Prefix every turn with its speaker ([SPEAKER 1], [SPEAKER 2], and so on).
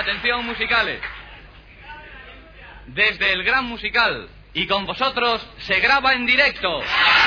[SPEAKER 1] Atención, musicales. Desde el Gran Musical y con vosotros se graba en directo.